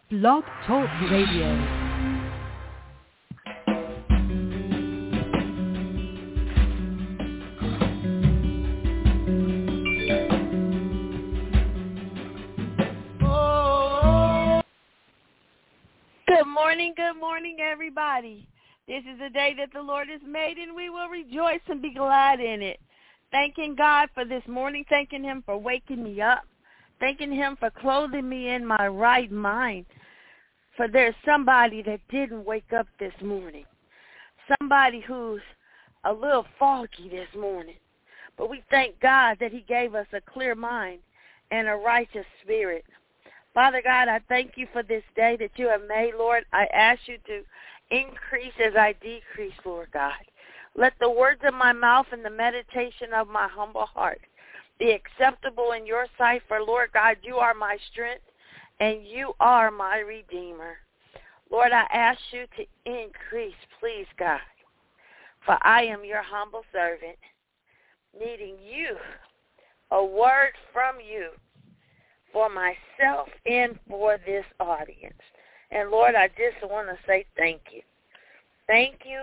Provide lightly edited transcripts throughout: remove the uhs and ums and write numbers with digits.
Blog Talk Radio. Good morning, everybody. This is the day that the Lord has made, and we will rejoice and be glad in it. Thanking God for this morning, thanking Him for waking me up, thanking Him for clothing me in my right mind. For there's somebody that didn't wake up this morning, somebody who's a little foggy this morning. But we thank God that He gave us a clear mind and a righteous spirit. Father God, I thank you for this day that you have made, Lord. I ask you to increase as I decrease, Lord God. Let the words of my mouth and the meditation of my humble heart be acceptable in your sight, for, Lord God, you are my strength and you are my Redeemer. Lord, I ask you to increase, please, God, for I am your humble servant, needing you, a word from you, for myself and for this audience. And, Lord, I just want to say thank you. Thank you,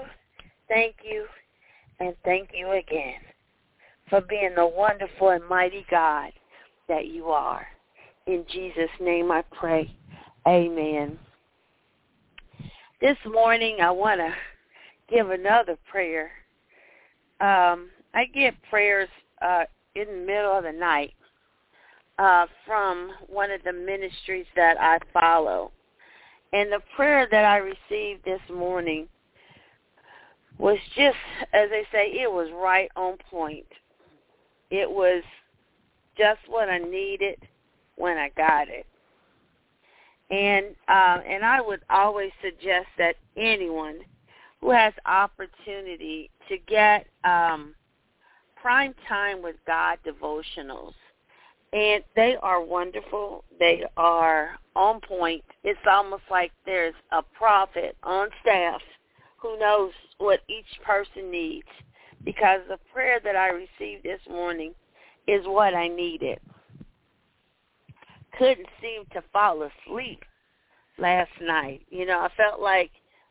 and thank you again for being the wonderful and mighty God that you are. In Jesus' name I pray. Amen. This morning I want to give another prayer. I get prayers in the middle of the night. From one of the ministries that I follow. And the prayer that I received this morning was just, as they say, it was right on point. It was just what I needed when I got it. And I would always suggest that anyone who has opportunity to get prime time with God devotionals, and they are wonderful. They are on point. It's almost like there's a prophet on staff who knows what each person needs, because the prayer that I received this morning is what I needed. Couldn't seem to fall asleep last night. You know, I felt like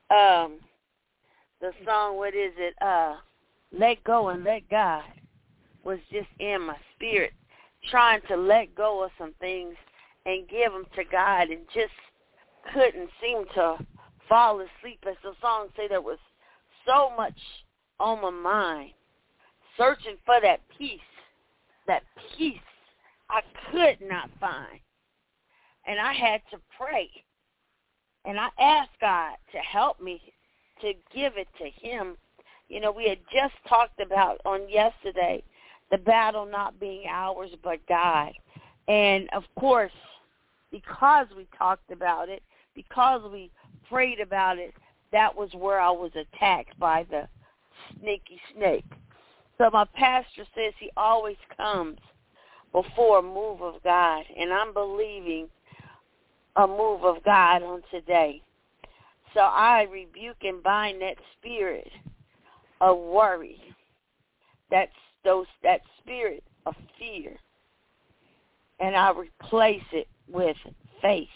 the song, what is it, Let Go and Let God, was just in my spirit, trying to let go of some things and give them to God, and just couldn't seem to fall asleep. As the song say, there was so much on my mind, searching for that peace I could not find. And I had to pray, and I asked God to help me to give it to Him. You know, we had just talked about on yesterday the battle not being ours but God. And, of course, because we talked about it, because we prayed about it, that was where I was attacked by the sneaky snake. So my pastor says he always comes before a move of God, and I'm believing a move of God on today. So I rebuke and bind that spirit of worry, that spirit of fear, and I replace it with faith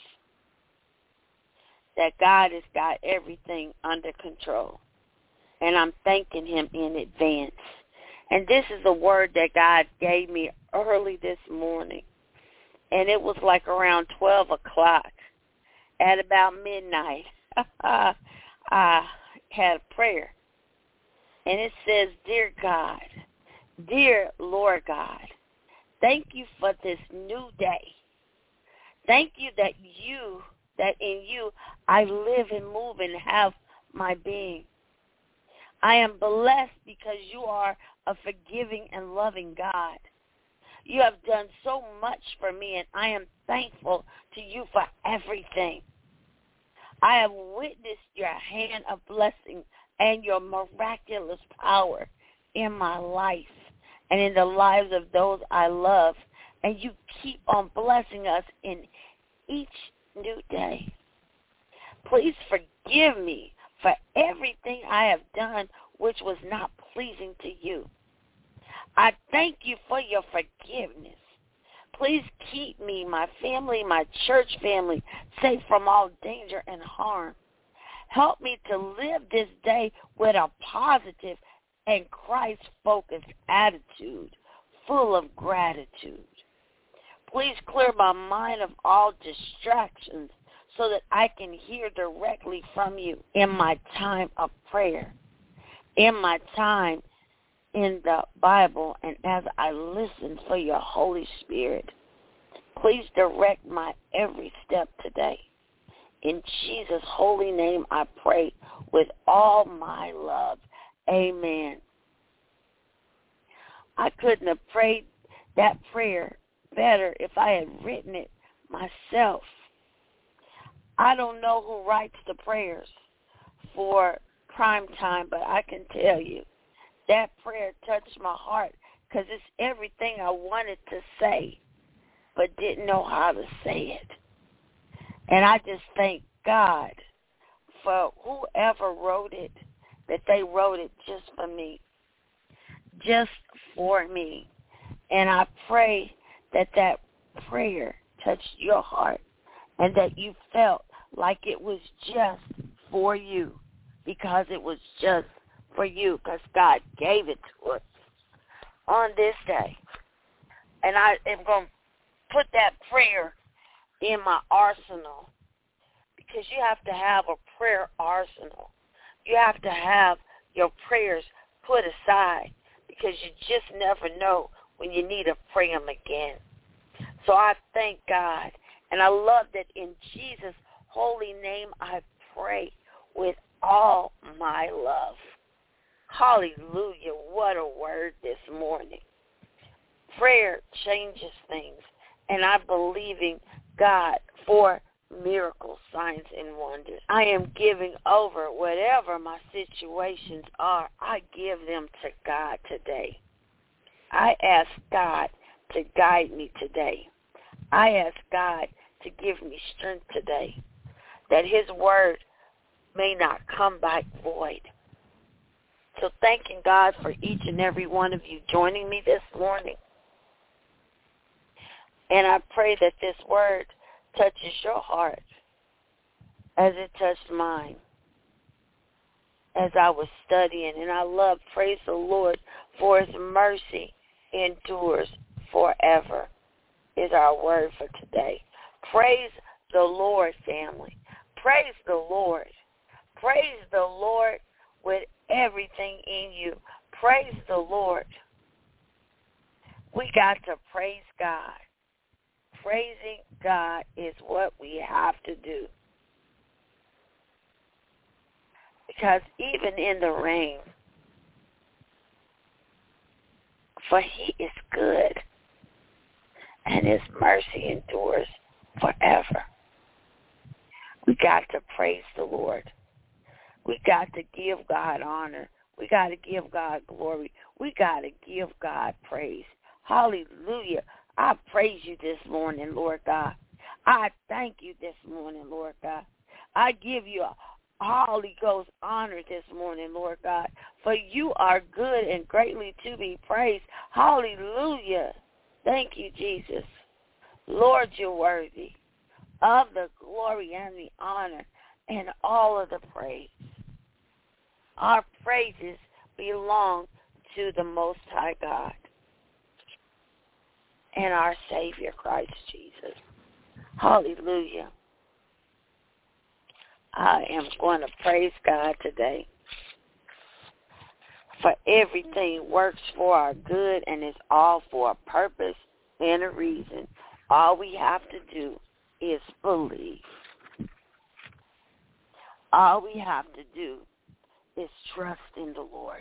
that God has got everything under control. And I'm thanking Him in advance. And this is a word that God gave me early this morning. And it was like around 12 o'clock. At about midnight, I had a prayer. And it says, Dear God, dear Lord God, thank you for this new day. Thank you that in you I live and move and have my being. I am blessed because you are a forgiving and loving God. You have done so much for me, and I am thankful to you for everything. I have witnessed your hand of blessing and your miraculous power in my life and in the lives of those I love. And you keep on blessing us in each new day. Please forgive me for everything I have done which was not pleasing to you. I thank you for your forgiveness. Please keep me, my family, my church family, safe from all danger and harm. Help me to live this day with a positive and Christ-focused attitude, full of gratitude. Please clear my mind of all distractions so that I can hear directly from you in my time of prayer, in my time in the Bible, and as I listen for your Holy Spirit. Please direct my every step today. In Jesus' holy name I pray with all my love. Amen. I couldn't have prayed that prayer better if I had written it myself. I don't know who writes the prayers for prime time, but I can tell you that prayer touched my heart because it's everything I wanted to say but didn't know how to say it. And I just thank God for whoever wrote it, that they wrote it just for me, just for me. And I pray that that prayer touched your heart and that you felt like it was just for you, because it was just for you, because God gave it to us on this day. And I am going to put that prayer in my arsenal, because you have to have a prayer arsenal. You have to have your prayers put aside, because you just never know when you need to pray them again. So I thank God, and I love that in Jesus' holy name I pray with all my love. Hallelujah. What a word this morning. Prayer changes things, and I'm believing God for miracles, signs, and wonders. I am giving over whatever my situations are. I give them to God today. I ask God to guide me today. I ask God to give me strength today, that his word may not come back void. So thanking God for each and every one of you joining me this morning. And I pray that this word touches your heart as it touched mine as I was studying. And I love, praise the Lord, for his mercy endures forever is our word for today. Praise the Lord, family. Praise the Lord. Praise the Lord with everything in you. Praise the Lord. We got to praise God. Praising God is what we have to do. Because even in the rain, for he is good, and his mercy endures forever. We got to praise the Lord. We got to give God honor. We got to give God glory. We got to give God praise. Hallelujah. I praise you this morning, Lord God. I thank you this morning, Lord God. I give you a Holy Ghost honor this morning, Lord God, for you are good and greatly to be praised. Hallelujah. Thank you, Jesus. Lord, you're worthy of the glory and the honor and all of the praise. Our praises belong to the Most High God and our Savior, Christ Jesus. Hallelujah. I am going to praise God today, for everything works for our good and is all for a purpose and a reason. All we have to do is believe. All we have to do is trust in the Lord.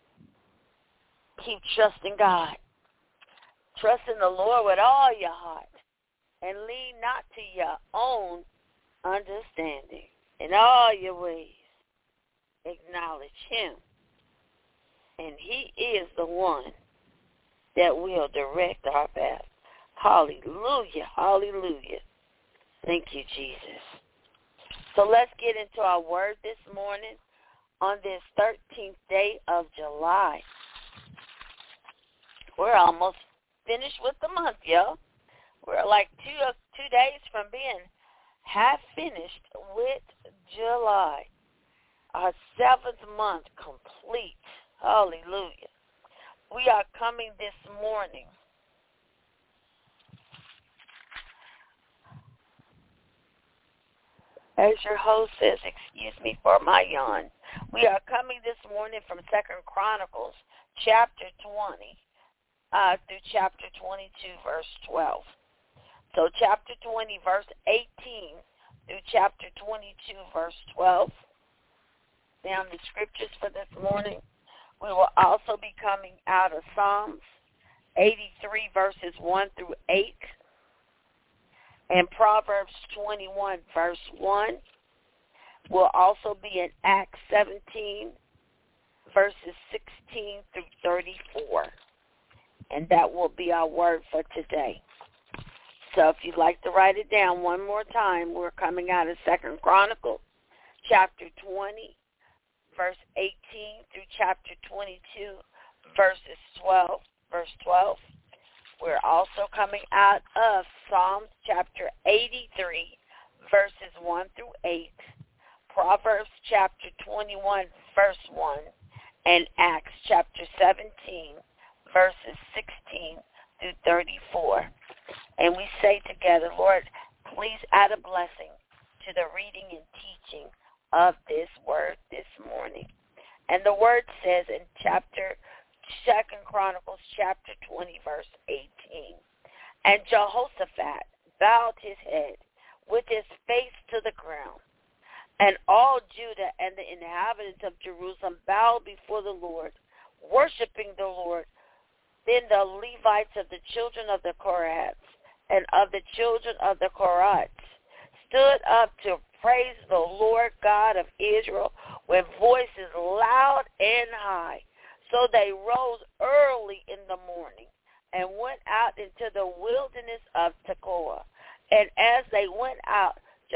Keep trusting God. Trust in the Lord with all your heart, and lean not to your own understanding. In all your ways, acknowledge him, and he is the one that will direct our path. Hallelujah, hallelujah. Thank you, Jesus. So let's get into our word this morning on this 13th day of July. We're almost finished with the month, y'all. We're like two days from being half finished with July. Our 7th month complete. Hallelujah. We are coming this morning. As your host says, excuse me for my yawn. We are coming this morning from 2 Chronicles chapter 20 through chapter 22, verse 12. So chapter 20, verse 18 through chapter 22, verse 12. Down the scriptures for this morning. We will also be coming out of Psalms 83, verses 1 through 8. And Proverbs 21, verse 1. Will also be in Acts 17, verses 16 through 34. And that will be our word for today. So if you'd like to write it down one more time, we're coming out of 2 Chronicles, chapter 20, verse 18 through chapter 22, verse 12. We're also coming out of Psalms chapter 83, verses 1 through 8, Proverbs chapter 21, verse 1, and Acts chapter 17, verses 16 through 34. And we say together, Lord, please add a blessing to the reading and teaching of this word this morning. And the word says in 2 Chronicles chapter 20, verse 18, and Jehoshaphat bowed his head with his face to the ground, and all Judah and the inhabitants of Jerusalem bowed before the Lord, worshiping the Lord. Then the Levites of the children of the Korahites and of the children of the Korahites stood up to praise the Lord God of Israel with voices loud and high. So they rose early in the morning and went out into the wilderness of Tekoa. And as they went out,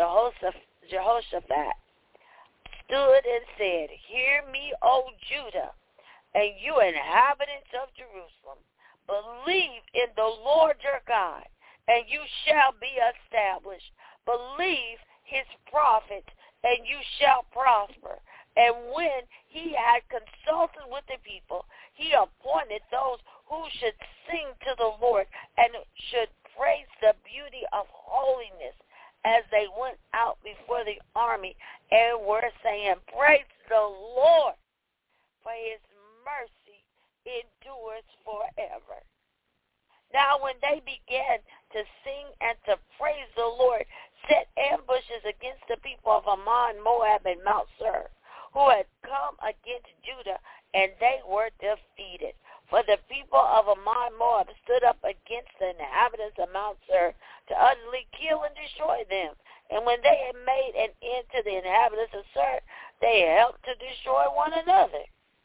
Jehoshaphat stood and said, "Hear me, O Judah, and you inhabitants of Jerusalem. Believe in the Lord your God, and you shall be established. Believe his prophets, and you shall prosper." And when he had consulted with the people, he appointed those who should sing to the Lord and should praise the beauty of holiness as they went out before the army and were saying, "Praise the Lord, for his mercy endures forever." Now when they began to sing and to praise the Lord, set ambushes against the people of Ammon, Moab, and Mount Seir, who had come against Judah, and they were defeated. For the people of Ammon, Moab stood up against the inhabitants of Mount Seir to utterly kill and destroy them. And when they had made an end to the inhabitants of Seir, they helped to destroy one another.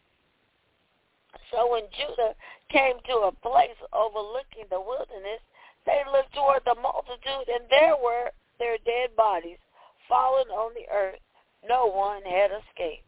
So when Judah came to a place overlooking the wilderness, they looked toward the multitude, and there were their dead bodies fallen on the earth. No one had escaped.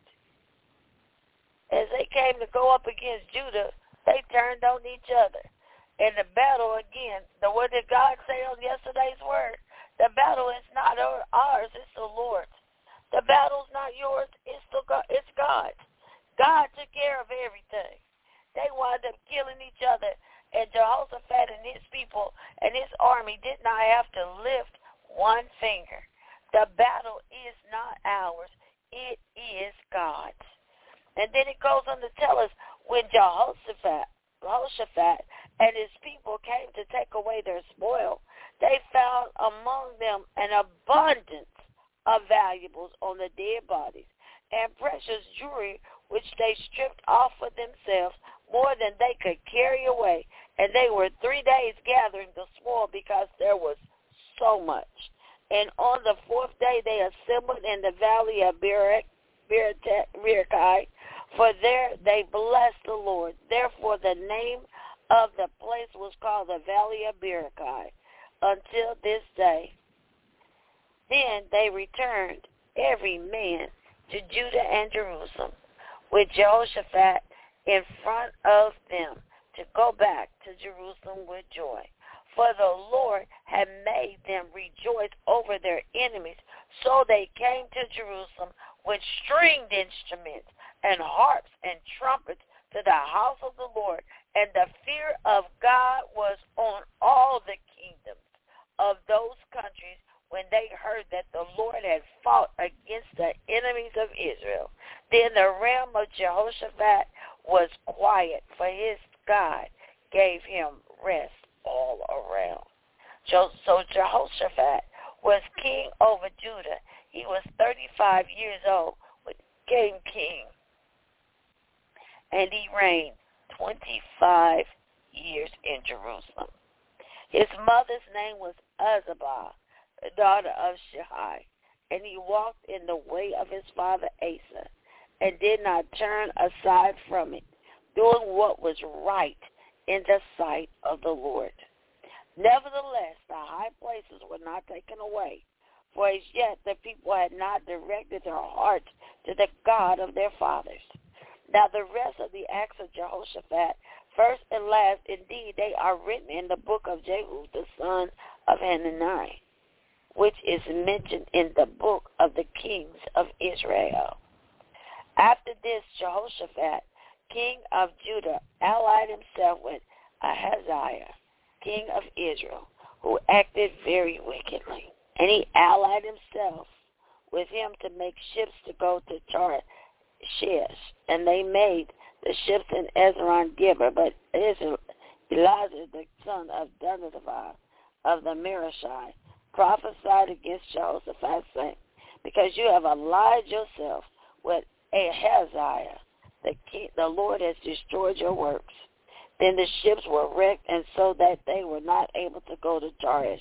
As they came to go up against Judah, they turned on each other. In the battle again, what did God say on yesterday's word? The battle is not ours, it's the Lord's. The battle's not yours, it's God's. God took care of everything. They wound up killing each other, and Jehoshaphat and his people and his army did not have to lift one finger. The battle is not ours. It is God's. And then it goes on to tell us when Jehoshaphat and his people came to take away their spoil, they found among them an abundance of valuables on the dead bodies and precious jewelry which they stripped off for themselves, more than they could carry away. And they were 3 days gathering the spoil because there was so much. And on the 4th day they assembled in the valley of Berekai, for there they blessed the Lord. Therefore the name of the place was called the valley of Berekai until this day. Then they returned, every man to Judah and Jerusalem, with Jehoshaphat in front of them, to go back to Jerusalem with joy. for the Lord had made them rejoice over their enemies. So they came to Jerusalem with stringed instruments and harps and trumpets to the house of the Lord. And the fear of God was on all the kingdoms of those countries when they heard that the Lord had fought against the enemies of Israel. Then the realm of Jehoshaphat was quiet, for his God gave him rest all around. So Jehoshaphat was king over Judah. He was 35 years old when he became king, and he reigned 25 years in Jerusalem. His mother's name was Azabah, the daughter of Shihai, and he walked in the way of his father Asa, and did not turn aside from it, doing what was right in the sight of the Lord. Nevertheless, the high places were not taken away, for as yet the people had not directed their hearts to the God of their fathers. Now the rest of the acts of Jehoshaphat, first and last, indeed, they are written in the book of Jehu, the son of Hanani, which is mentioned in the book of the kings of Israel. After this, Jehoshaphat, king of Judah, allied himself with Ahaziah, king of Israel, who acted very wickedly. And he allied himself with him to make ships to go to Tarshish. And they made the ships in Ezron Gibber, but Eleazar, the son of Dodavah of the Merashai, prophesied against Jehoshaphat, saying, because you have allied yourself with Ahaziah, the Lord has destroyed your works. Then the ships were wrecked, and so that they were not able to go to Tarshish.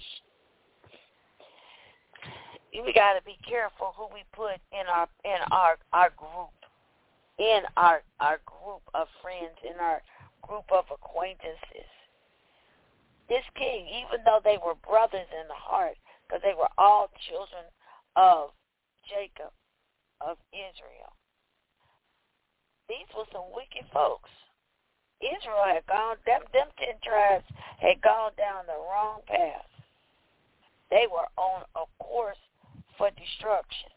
We got to be careful who we put in our group, in our group of friends, in our group of acquaintances. This king, even though they were brothers in the heart, because they were all children of Jacob, of Israel, these were some wicked folks. Israel had gone, them 10 tribes had gone down the wrong path. They were on a course for destruction.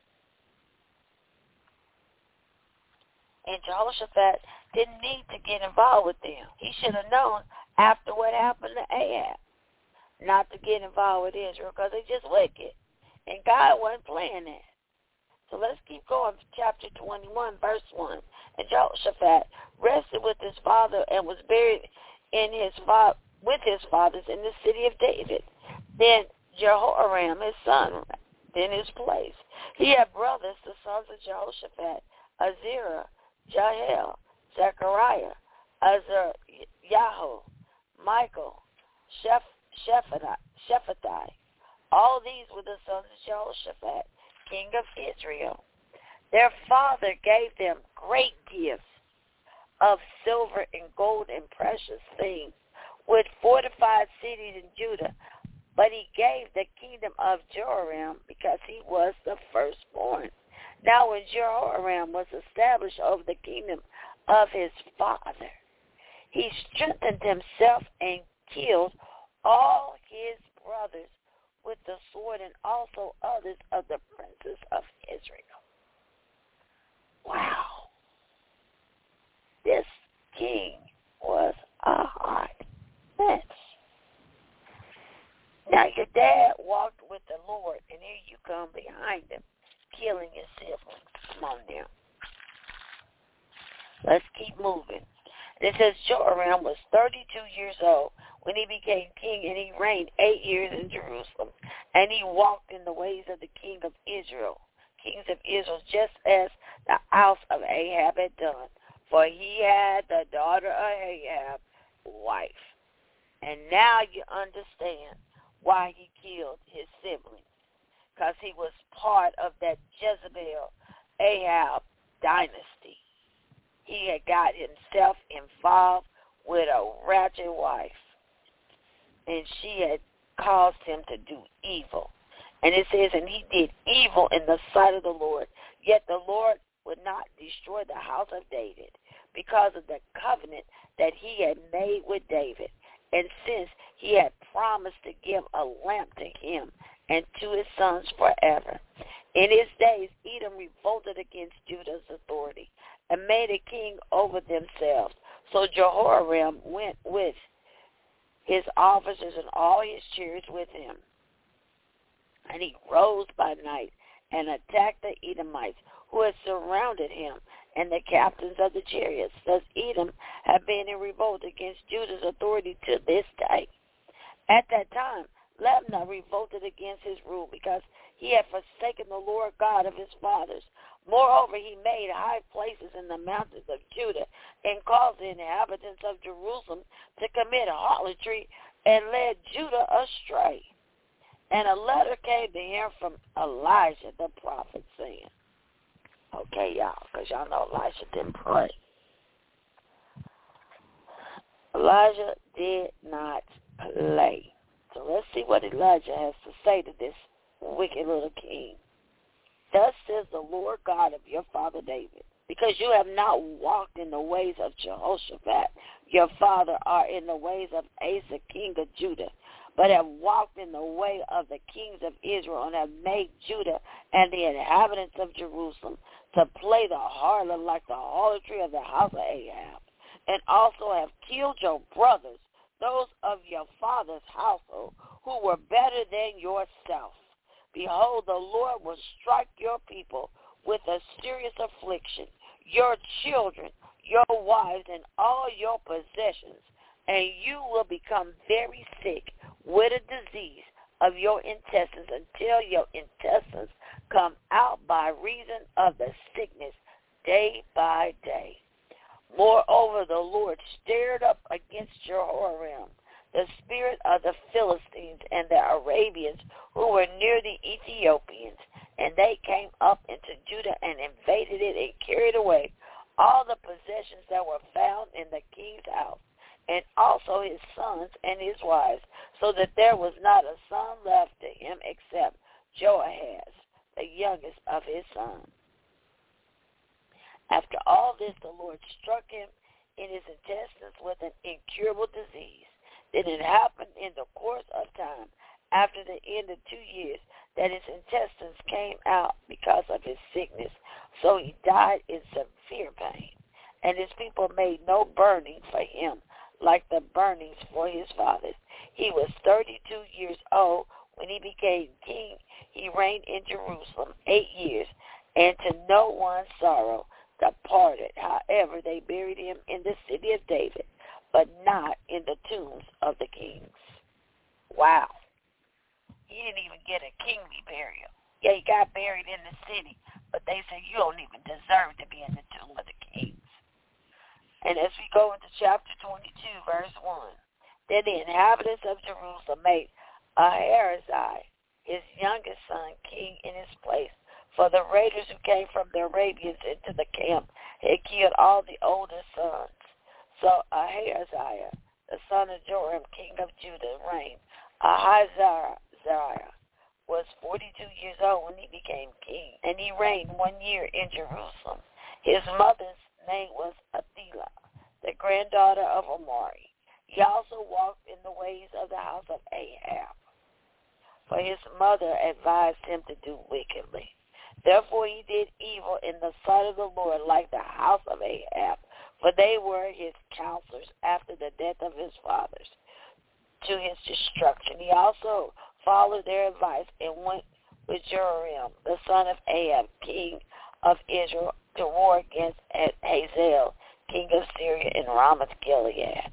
And Jehoshaphat didn't need to get involved with them. He should have known after what happened to Ahab not to get involved with Israel because they're just wicked. And God wasn't playing that. So let's keep going to chapter 21, verse 1. And Jehoshaphat rested with his father and was buried with his fathers in the city of David. Then Jehoram, his son, in his place. He had brothers, the sons of Jehoshaphat, Azariah, Jael, Zechariah, Azariah, Michael, Shephatai. All these were the sons of Jehoshaphat, king of Israel. Their father gave them great gifts of silver and gold and precious things, with fortified cities in Judah. But he gave the kingdom of Jehoram because he was the firstborn. Now when Jehoram was established over the kingdom of his father, he strengthened himself and killed all his brothers with the sword and also others of the princes of Israel. Wow. This king was a hot mess. Now your dad walked with the Lord, and here you come behind him, killing his siblings. Come on now. Let's keep moving. It says Joram was 32 years old when he became king, and he reigned 8 years in Jerusalem. And he walked in the ways of the kings of Israel, just as the house of Ahab had done. For he had the daughter of Ahab, wife. And now you understand why he killed his siblings, because he was part of that Jezebel Ahab dynasty. He had got himself involved with a ratchet wife, and she had caused him to do evil. And it says, and he did evil in the sight of the Lord, yet the Lord would not destroy the house of David because of the covenant that he had made with David. And since he had promised to give a lamp to him and to his sons forever. In his days, Edom revolted against Judah's authority and made a king over themselves. So Jehoram went with his officers and all his chariots with him. And he rose by night and attacked the Edomites who had surrounded him and the captains of the chariots. Thus Edom had been in revolt against Judah's authority to this day. At that time, Libnah revolted against his rule because he had forsaken the Lord God of his fathers. Moreover, he made high places in the mountains of Judah and caused the inhabitants of Jerusalem to commit harlotry and led Judah astray. And a letter came to him from Elijah the prophet saying, okay, y'all, because y'all know Elijah didn't pray. Elijah did not play. So let's see what Elijah has to say to this wicked little king. Thus says the Lord God of your father David, because you have not walked in the ways of Jehoshaphat, your father, or in the ways of Asa, king of Judah, but have walked in the way of the kings of Israel and have made Judah and the inhabitants of Jerusalem to play the harlot like the harlotry of the house of Ahab, and also have killed your brothers, those of your father's household, who were better than yourself. Behold, the Lord will strike your people with a serious affliction, your children, your wives, and all your possessions, and you will become very sick with a disease of your intestines until your intestines come out by reason of the sickness day by day. Moreover, the Lord stirred up against Jehoram the spirit of the Philistines and the Arabians who were near the Ethiopians, and they came up into Judah and invaded it and carried away all the possessions that were found in the king's house, and also his sons and his wives, so that there was not a son left to him except Joahaz, the youngest of his sons. After all this, the Lord struck him in his intestines with an incurable disease. Then it happened in the course of time, after the end of 2 years, that his intestines came out because of his sickness. So he died in severe pain. And his people made no burning for him, like the burnings for his fathers. He was 32 years old when he became king. He reigned in Jerusalem 8 years, and to no one's sorrow departed. However, they buried him in the city of David, but not in the tombs of the kings. Wow. He didn't even get a kingly burial. Yeah, he got buried in the city, but they said you don't even deserve to be in the tomb of the kings. And as we go into chapter 22, verse 1, then the inhabitants of Jerusalem made Ahaziah, his youngest son, king in his place. For the raiders who came from the Arabians into the camp had killed all the older sons. So Ahaziah, the son of Joram, king of Judah, reigned. Ahaziah was 42 years old when he became king, and he reigned 1 year in Jerusalem. His mother's name was Athaliah, the granddaughter of Omari. He also walked in the ways of the house of Ahab, for his mother advised him to do wickedly. Therefore he did evil in the sight of the Lord like the house of Ahab, for they were his counselors after the death of his fathers, to his destruction. He also followed their advice and went with Joram, the son of Ahab, king of Israel, to war against Hazael, king of Syria, in Ramoth Gilead.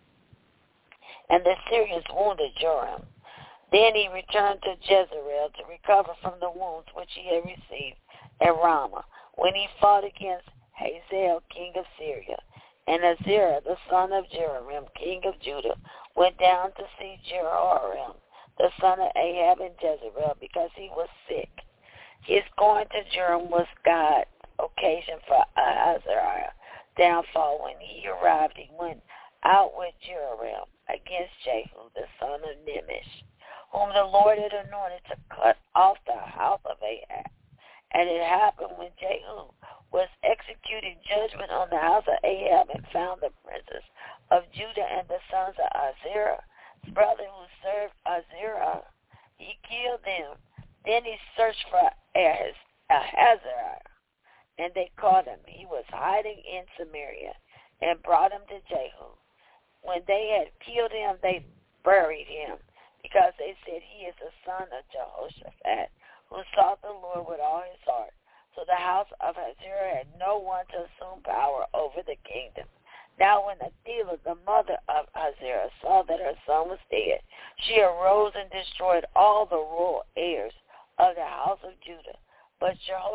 And the Syrians wounded Joram. Then he returned to Jezreel to recover from the wounds which he had received at Ramah, when he fought against Hazael, king of Syria. And Azariah, the son of Joram, king of Judah, went down to see Jehoram, the son of Ahab, in Jezreel, because he was sick. His going to Joram was God's occasion for Azariah downfall. When he arrived, he went out with Joram against Jehu, the son of Nimshi, whom the Lord had anointed to cut off the house of Ahab. And it happened when Jehu was executing judgment on the house of Ahab and found the princes of Judah and the sons of Azariah's brother who served Azariah. He killed them. Then he searched for Ahazariah, and they caught him. He was hiding in Samaria, and brought him to Jehu. When they had killed him, they buried him, because they said, he is the son of Jehoshaphat, who sought the Lord with all his heart. So the house of Azariah had no one to assume power over the kingdom. Now when Athaliah, the mother of Azariah, saw that her son was dead, she arose and destroyed all the royal heirs of the house of Judah. But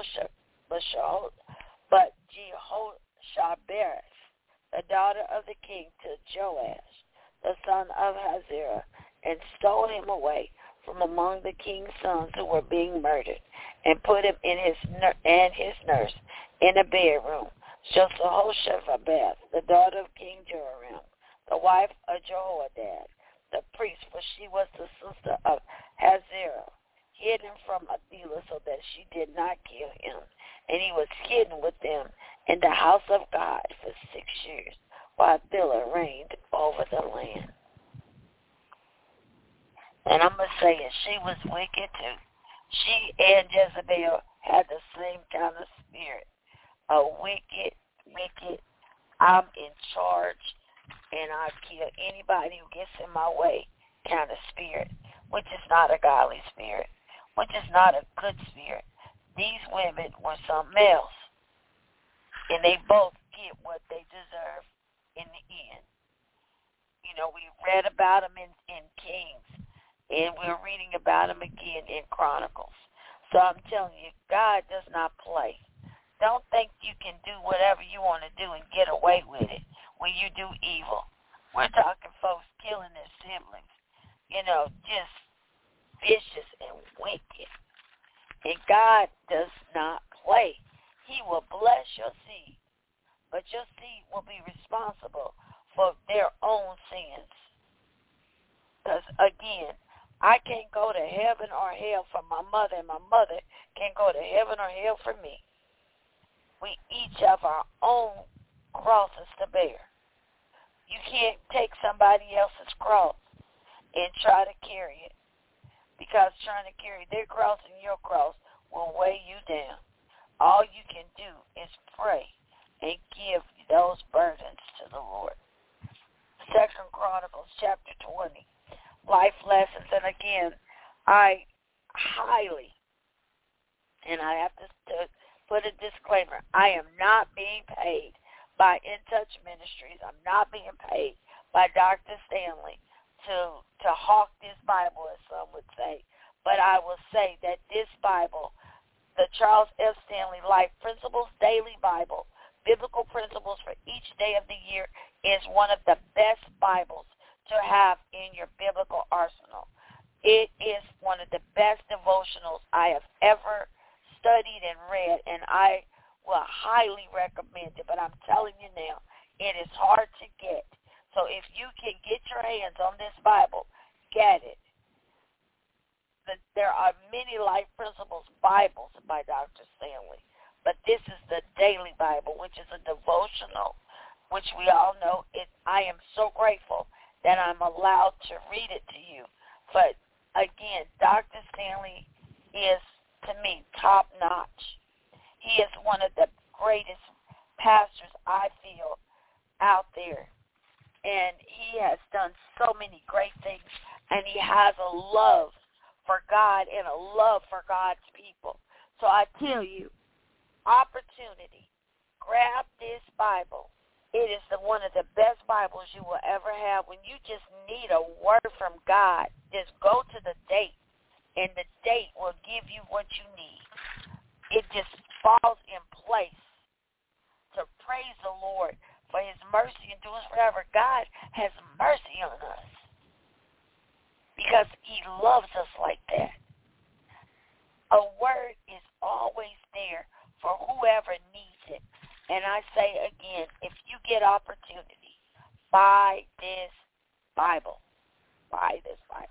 Jehoshabeath, the daughter of the king, took Joash, the son of Azariah, and stole him away from among the king's sons who were being murdered, and put him and his nurse in a bedroom. Jehoshabeath, the daughter of King Joram, the wife of Jehoiada, the priest, for she was the sister of Hazael, hid him from Athaliah so that she did not kill him. And he was hidden with them in the house of God for 6 years, while Athaliah reigned over the land. And I'm going to say it, she was wicked too. She and Jezebel had the same kind of spirit. A wicked, I'm in charge, and I kill anybody who gets in my way kind of spirit, which is not a godly spirit, which is not a good spirit. These women were something else, and they both get what they deserve in the end. You know, we read about them in Kings, and we're reading about them again in Chronicles. So I'm telling you, God does not play. Don't think you can do whatever you want to do and get away with it when you do evil. We're talking folks killing their siblings, just vicious and wicked. And God does not play. He will bless your seed, but your seed will be responsible for their own sins. Because, again, I can't go to heaven or hell for my mother, and my mother can't go to heaven or hell for me. We each have our own crosses to bear. You can't take somebody else's cross and try to carry it, because trying to carry their cross and your cross will weigh you down. All you can do is pray and give those burdens to the Lord. 2 Chronicles chapter 20, life lessons. And again, I highly, and I have to put a disclaimer, I am not being paid by In Touch Ministries. I'm not being paid by Dr. Stanley to hawk this Bible, as some would say. But I will say that this Bible, the Charles F. Stanley Life Principles Daily Bible, Biblical Principles for Each Day of the Year, is one of the best Bibles to have in your biblical arsenal. It is one of the best devotionals I have ever studied and read, and I will highly recommend it. But I'm telling you now, it is hard to get. So if you can get your hands on this Bible, get it. There are many Life Principles Bibles by Dr. Stanley, but this is the Daily Bible, which is a devotional, which we all know. I am so grateful that I'm allowed to read it to you. But again, Dr. Stanley is, to me, top-notch. He is one of the greatest pastors I feel out there. And he has done so many great things. And he has a love for God and a love for God's people. So I tell you, opportunity, grab this Bible. It is one of the best Bibles you will ever have. When you just need a word from God, just go to the date, and the date will give you what you need. It just falls in place to praise the Lord for his mercy endures forever. God has mercy on us because he loves us like that. A word is always there for whoever needs it. And I say again, if you get opportunity, buy this Bible. Buy this Bible.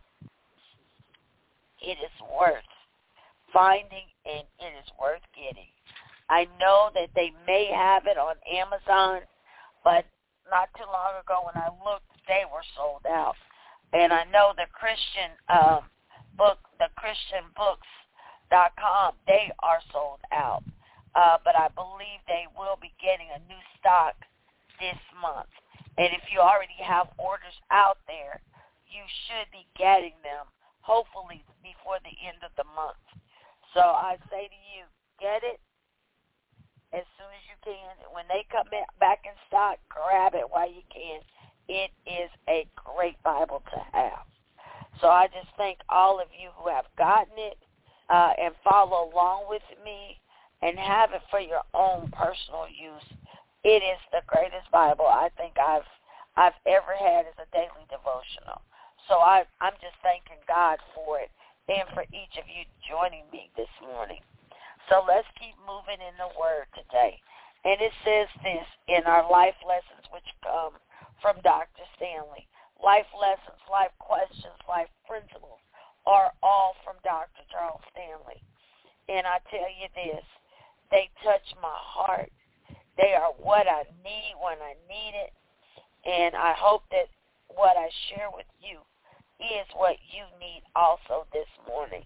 It is worth finding, and it is worth getting. I know that they may have it on Amazon, but not too long ago when I looked, they were sold out. And I know the Christian ChristianBooks.com, they are sold out. But I believe they will be getting a new stock this month. And if you already have orders out there, you should be getting them, hopefully, before the end of the month. So I say to you, get it as soon as you can. When they come back in stock, grab it while you can. It is a great Bible to have. So I just thank all of you who have gotten it and follow along with me and have it for your own personal use. It is the greatest Bible I think I've ever had as a daily devotional. So I'm just thanking God for it and for each of you joining me this morning. So let's keep moving in the Word today. And it says this in our life lessons, which come from Dr. Stanley. Life lessons, life questions, life principles are all from Dr. Charles Stanley. And I tell you this, they touch my heart. They are what I need when I need it. And I hope that what I share with you is what you need also this morning.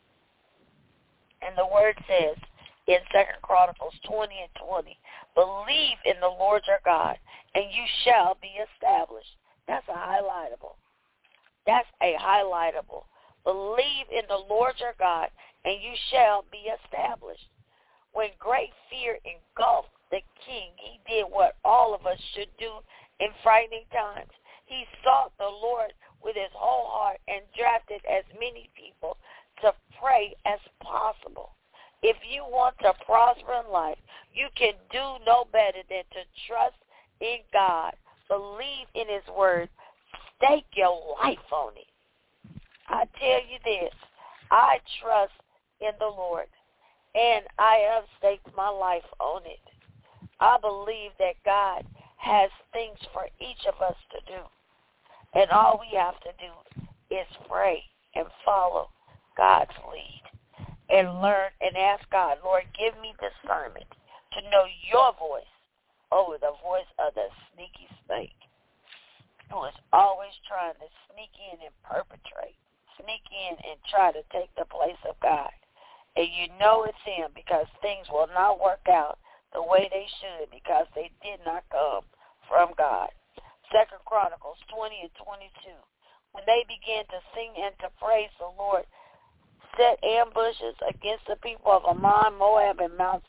And the Word says in 2 Chronicles 20:20, believe in the Lord your God, and you shall be established. That's a highlightable. That's a highlightable. Believe in the Lord your God, and you shall be established. When great fear engulfed the king, he did what all of us should do in frightening times. He sought the Lord with his whole heart and drafted as many people to pray as possible. If you want to prosper in life, you can do no better than to trust in God, believe in his word, stake your life on it. I tell you this, I trust in the Lord, and I have staked my life on it. I believe that God has things for each of us to do, and all we have to do is pray and follow God's lead and learn and ask God, Lord, give me discernment to know your voice over the voice of the sneaky snake who is always trying to sneak in and sneak in and try to take the place of God. And you know it's him because things will not work out the way they should because they did not come from God. 2 Chronicles 20:22. When they began to sing and to praise the Lord, set ambushes against the people of Ammon, Moab, and Mount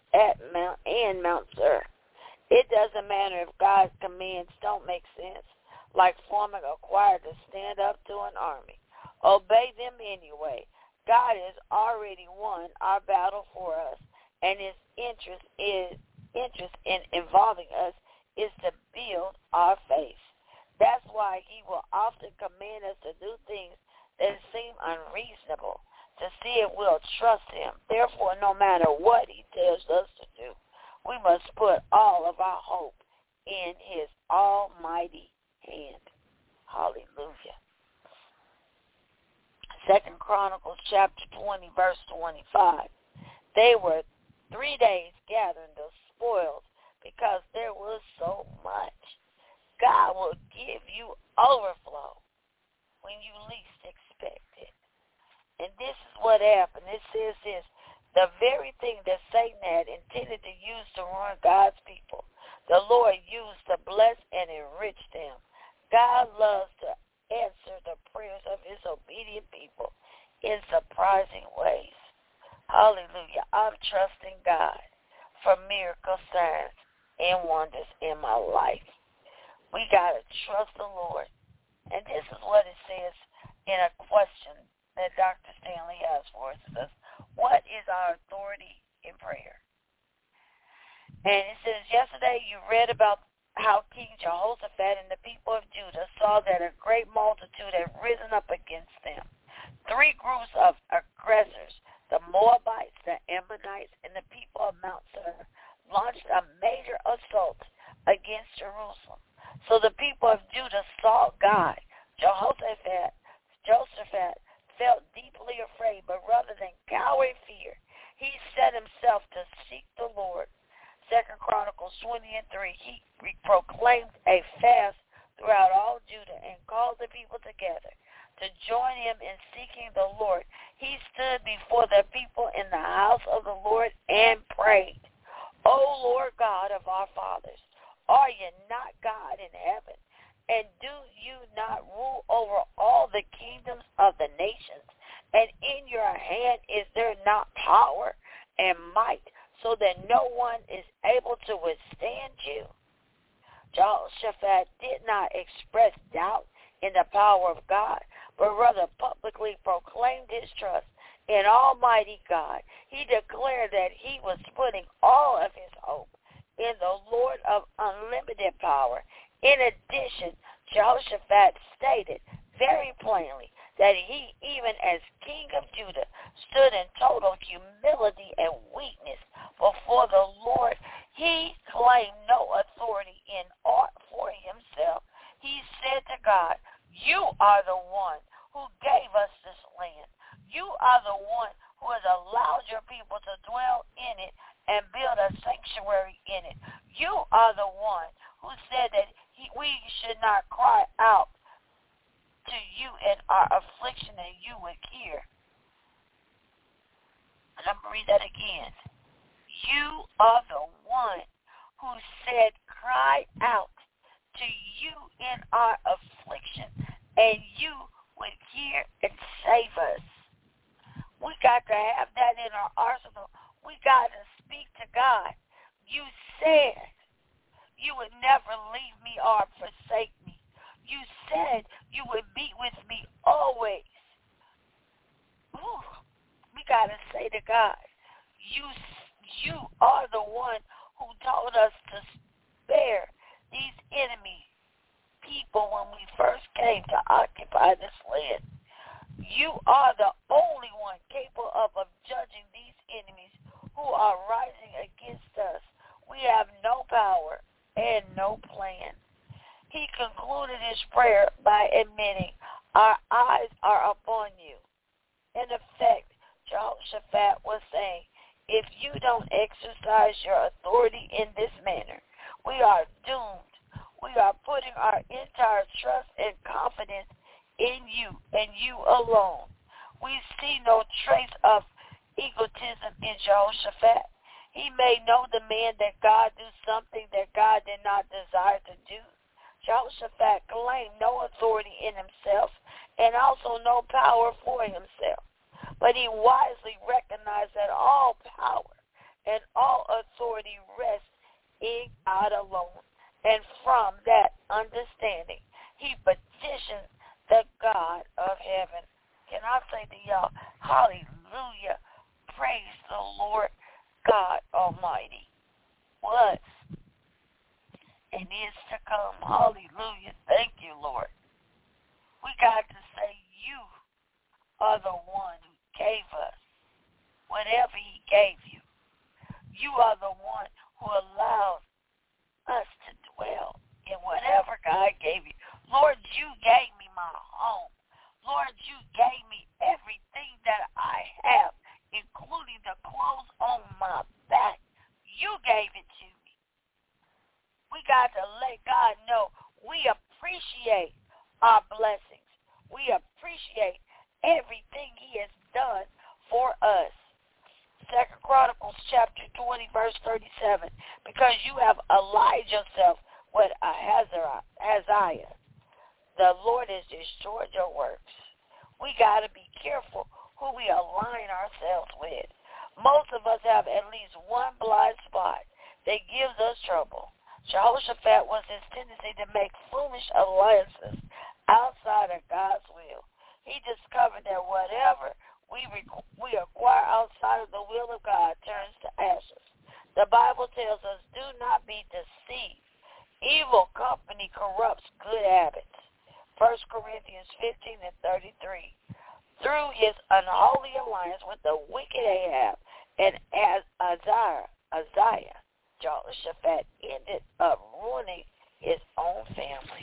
Seir. It doesn't matter if God's commands don't make sense, like forming a choir to stand up to an army. Obey them anyway. God has already won our battle for us, and his interest in involving us is to build our faith. That's why he will often command us to do things that seem unreasonable, to see if we'll trust him. Therefore, no matter what he tells us to do, we must put all of our hope in his almighty hand. Hallelujah. 2 Chronicles chapter 20, verse 25. They were 3 days gathering the spoils because there was so much. God will give you overflow when you least expect it. And this is what happened. It says this, the very thing that Satan had intended to use to ruin God's people, the Lord used to bless and enrich them. God loves to answer the prayers of his obedient people in surprising ways. Hallelujah. I'm trusting God for miracle signs and wonders in my life. We got to trust the Lord. And this is what it says in a question that Dr. Stanley has for us. It says, what is our authority in prayer? And it says, yesterday you read about how King Jehoshaphat and the people of Judah saw that a great multitude had risen up against them. 3 groups of aggressors, the Moabites, the Ammonites, and the people of Mount Seir, launched a major assault against Jerusalem. So the people of Judah sought God. Jehoshaphat felt deeply afraid, but rather than cower in fear, he set himself to seek the Lord. 2 Chronicles 20:3, he proclaimed a fast throughout all Judah and called the people together to join him in seeking the Lord. He stood before the people in the house of the Lord and prayed, O Lord God of our fathers, are you not God in heaven? And do you not rule over all the kingdoms of the nations? And in your hand is there not power and might, so that no one is able to withstand you? Jehoshaphat did not express doubt in the power of God, but rather publicly proclaimed his trust in Almighty God. He declared that he was putting all of his hope in the Lord of unlimited power. In addition, Jehoshaphat stated very plainly that he, even as king of Judah, stood in total humility and weakness before the Lord. He claimed no authority in aught for himself. He said to God, you are the one who gave us this land. You are the one who has allowed your people to dwell in it and build a sanctuary in it. You are the one who said that we should not cry out to you in our affliction and you would hear. And I'm going to read that again. You are the one who said, cry out to you in our affliction, and you would hear and save us. We got to have that in our arsenal. We got to speak to God. You said you would never leave me or forsake me. You said you would be with me always. Ooh, we got to say to God, you are the one who told us to spare these enemy people when we first came to occupy this land. You are the only one capable of judging these enemies who are rising against us. We have no power and no plan. He concluded his prayer by admitting, our eyes are upon you. In effect, Jehoshaphat was saying, if you don't exercise your authority in this manner, we are doomed. We are putting our entire trust and confidence in you and you alone. We see no trace of egotism in Jehoshaphat. He made no demand that God do something that God did not desire to do. Jehoshaphat claimed no authority in himself and also no power for himself. But he wisely recognized that all power and all authority rests in God alone. And from that understanding, he petitioned the God of heaven. Can I say to y'all, hallelujah, praise the Lord God Almighty. Was and is to come. Hallelujah. Thank you, Lord. We got to say you are the one who gave us whatever he gave you. You are the one who allowed us to dwell in whatever God gave you. Lord, you gave me my home. Lord, you gave me everything that I have, including the clothes on my back. You gave it to me. We got to let God know we appreciate our blessings. We appreciate everything he has done for us. 2 Chronicles chapter 20, verse 37, because you have allied yourself with Hazael. The Lord has destroyed your works. We got to be careful who we align ourselves with. Most of us have at least one blind spot that gives us trouble. Jehoshaphat was his tendency to make foolish alliances outside of God's will. He discovered that whatever we acquire outside of the will of God turns to ashes. The Bible tells us, do not be deceived. Evil company corrupts good habits. 1 Corinthians 15:33. Through his unholy alliance with the wicked Ahab and Isaiah, Jehoshaphat ended up ruining his own family.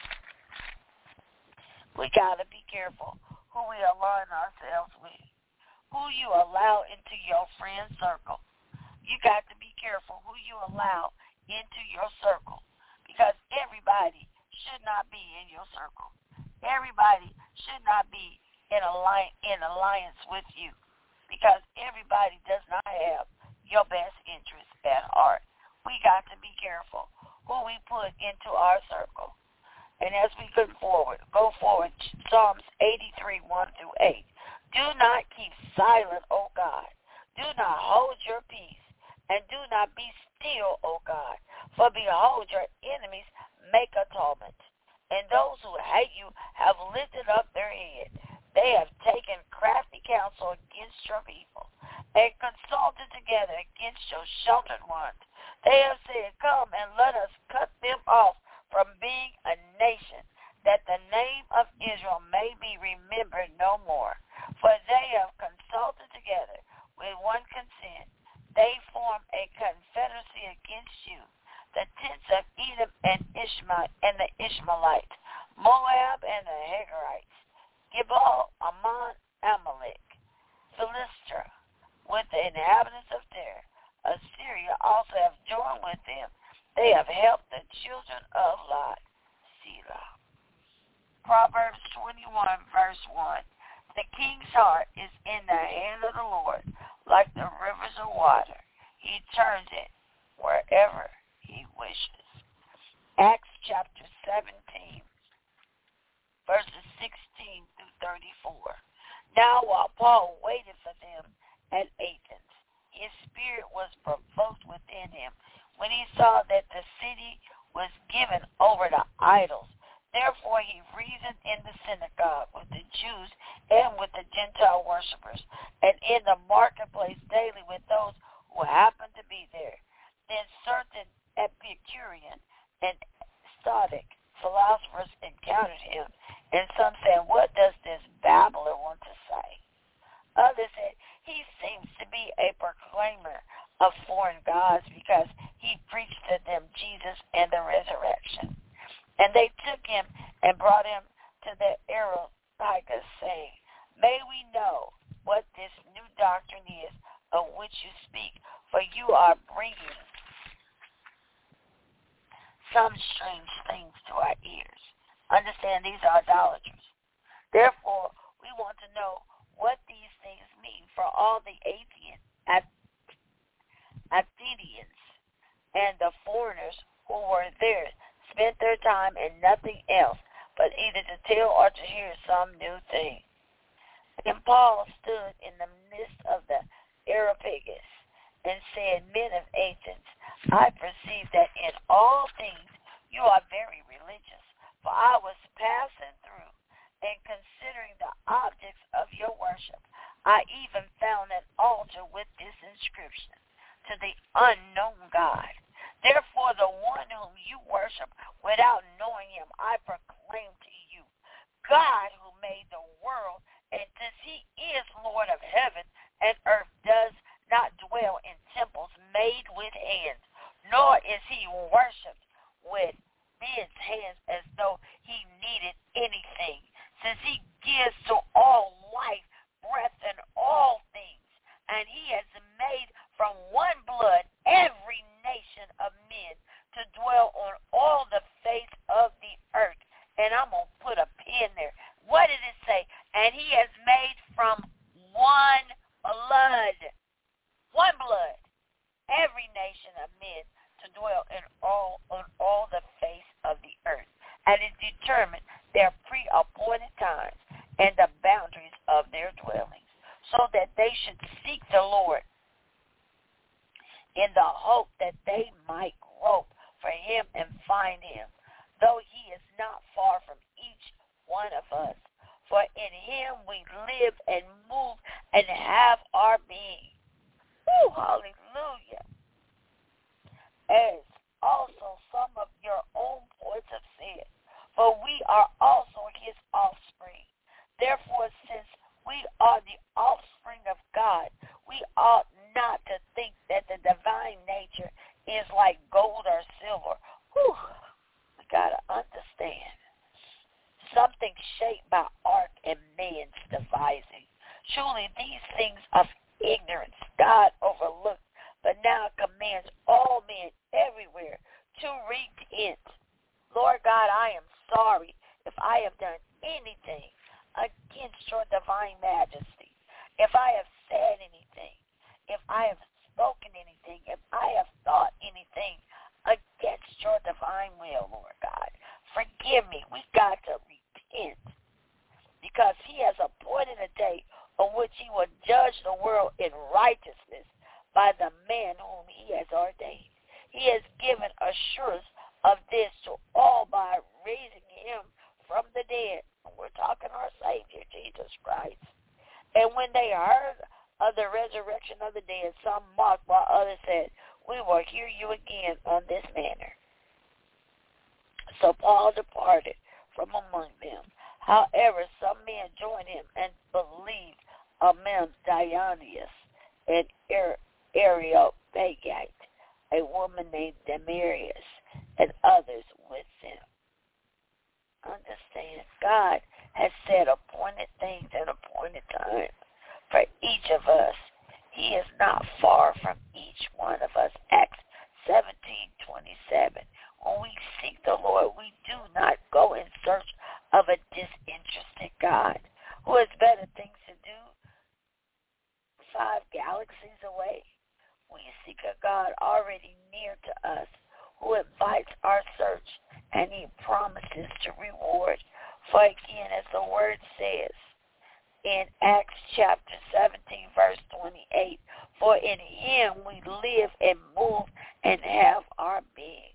We got to be careful who we align ourselves with, who you allow into your friend circle. You got to be careful who you allow into your circle, because everybody should not be in your circle. Everybody should not be in alliance with you, because everybody does not have your best interest at heart. We got to be careful who we put into our circle. And as we go forward, Psalms 83, 1-8. Do not keep silent, O God. Do not hold your peace, and do not be still, O God. For behold, your enemies make atonement, and those who hate you have lifted up their head. They have taken crafty counsel against your people, and consulted together against your sheltered ones. They have said, come and let us cut them off from being a nation, that the name of Israel may be remembered no more. For they have consulted together with one consent. They form a confederacy against you, the tents of Edom and the Ishmaelites, Moab and the Hagarites, Gebal, Ammon, Amalek, Philistia, with the inhabitants of Tyre. Assyria also have joined with them. They have helped the children of Lot. Selah. Proverbs 21, verse 1. The king's heart is in the hand of the Lord, like the rivers of water. He turns it wherever he wishes. Acts chapter 17, verses 16-34. Now while Paul waited for them at Athens, his spirit was provoked within him when he saw that the city was given over to idols. Therefore he reasoned in the synagogue with the Jews and with the Gentile worshippers, and in the marketplace daily with those who happened to be there. Then certain Epicurean and Stoic philosophers encountered him, and some said, what does this babbler want to say? Others said, he seems to be a proclaimer of foreign gods, because he preached to them Jesus and the resurrection. And they took him and brought him to the Areopagus, saying, may we know what this new doctrine is of which you speak, for you are bringing some strange things to our ears. Understand, these are idolaters. Therefore, we want to know what these things mean, for all the Athenians and the foreigners who were there spent their time in nothing else but either to tell or to hear some new thing. And Paul stood in the midst of the Areopagus and said, men of Athens, I perceive that in all things you are very religious. For I was passing through and considering the objects of your worship. I even found an altar with this inscription, to the unknown God. Therefore the one whom you worship without knowing him, I proclaim to you, God who made the world, and since he is Lord of heaven and earth, does not dwell in temples made with hands, nor is he worshipped with men's hands as though he needed anything, since he gives to all life, breath, and all things. And he has made from one blood every nation of men to dwell on all the face of the earth. And I'm going to put a pin there. What did it say? And he has made from one blood, every nation of men to dwell on all the face of the earth. And it determined their pre-appointed times and the boundaries of their dwellings, so that they should seek the Lord in the hope that they might grope for him and find him, though he is not far from each one of us. For in him we live and move and have our being. Woo, hallelujah. As also some of your own poets have said, for we are also his offspring. Therefore, since we are the offspring of God, we ought not to think that the divine nature is like gold or silver. Whew, we got to understand. Something shaped by art and man's devising. Surely these things of ignorance God overlooked, but now commands by the man whom he has ordained. He has given assurance of this to all by raising him from the dead. We're talking our Savior, Jesus Christ. And when they heard of the resurrection of the dead, some mocked, while others said, we will hear you again on this manner. So Paul departed from among them. However, some men joined him and believed, among Dionysius and Areopagite, a woman named Damaris, and others with them. Understand, God has set appointed things at appointed time for each of us. He is not far from each one of us. Acts 17:27. When we seek the Lord, we do not go in search of a disinterested God who has better things to do 5 galaxies away. We seek a God already near to us who invites our search, and he promises to reward. For again, as the word says in Acts chapter 17, verse 28, for in him we live and move and have our being.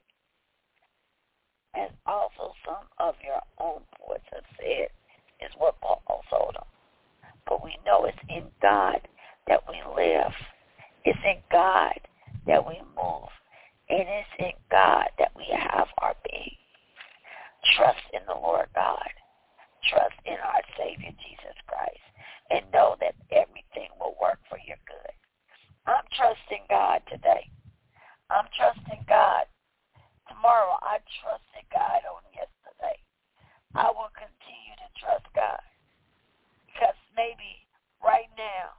As also some of your own poets have said, is what Paul told them. But we know it's in God that we live. It's in God that we move. And it's in God that we have our being. Trust in the Lord God. Trust in our Savior, Jesus Christ. And know that everything will work for your good. I'm trusting God today. I'm trusting God. Tomorrow I trusted God on yesterday. I will continue to trust God. Because maybe right now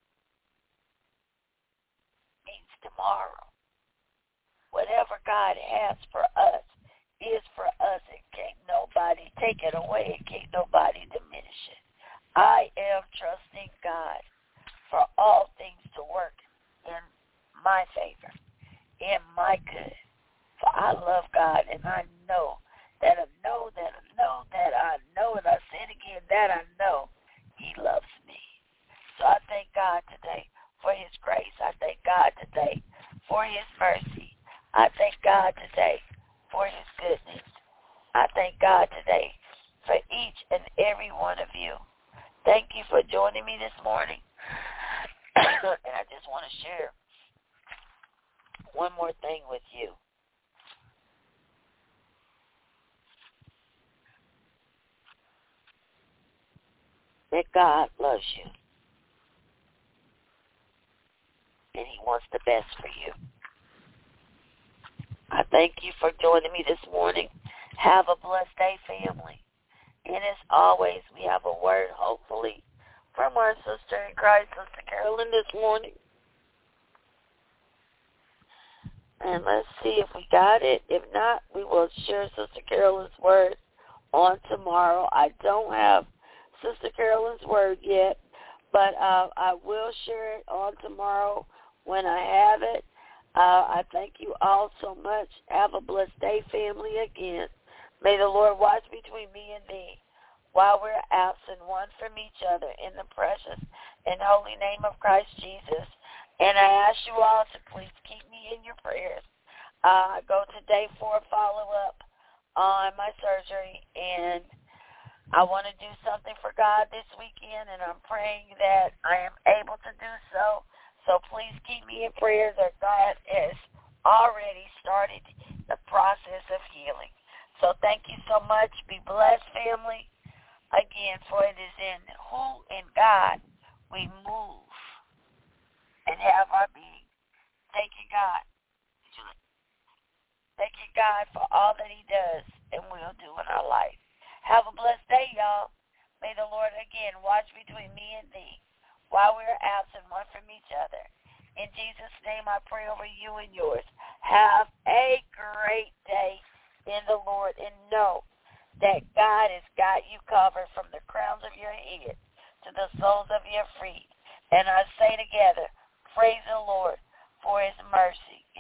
means tomorrow. Whatever God has for us is for us, and can't nobody take it away, and can't nobody diminish it. I am trusting God for all things to work in my favor, in my good. For I love God, and I know that I know that I know that I know, and I say it again, that I know he loves me. So I thank God today for his grace. I thank God today for his mercy. I thank God today for his goodness. I thank God today for each and every one of you. Thank you for joining me this morning. And I just want to share one more thing with you. That God loves you. And he wants the best for you. I thank you for joining me this morning. Have a blessed day, family. And as always, we have a word, hopefully, from our sister in Christ, Sister Carolyn, this morning. And let's see if we got it. If not, we will share Sister Carolyn's word on tomorrow. I don't have Sister Carolyn's word yet, but I will share it on tomorrow when I have it. I thank you all so much. Have a blessed day, family, again. May the Lord watch between me and thee while we're absent one from each other in the precious and holy name of Christ Jesus. And I ask you all to please keep me in your prayers. I go today for a follow-up on my surgery, and I want to do something for God this weekend, and I'm praying that I am able to do so. So please keep me in prayers that God has already started the process of healing. So thank you so much. Be blessed, family. Again, for it is in God we move and have our being. Thank you, God. Thank you, God, for all that he does and will do in our life. Have a blessed day, y'all. May the Lord again watch between me and thee while we are absent one from each other. In Jesus' name I pray over you and yours. Have a great day in the Lord, and know that God has got you covered from the crowns of your head to the soles of your feet. And I say together, praise the Lord for his mercy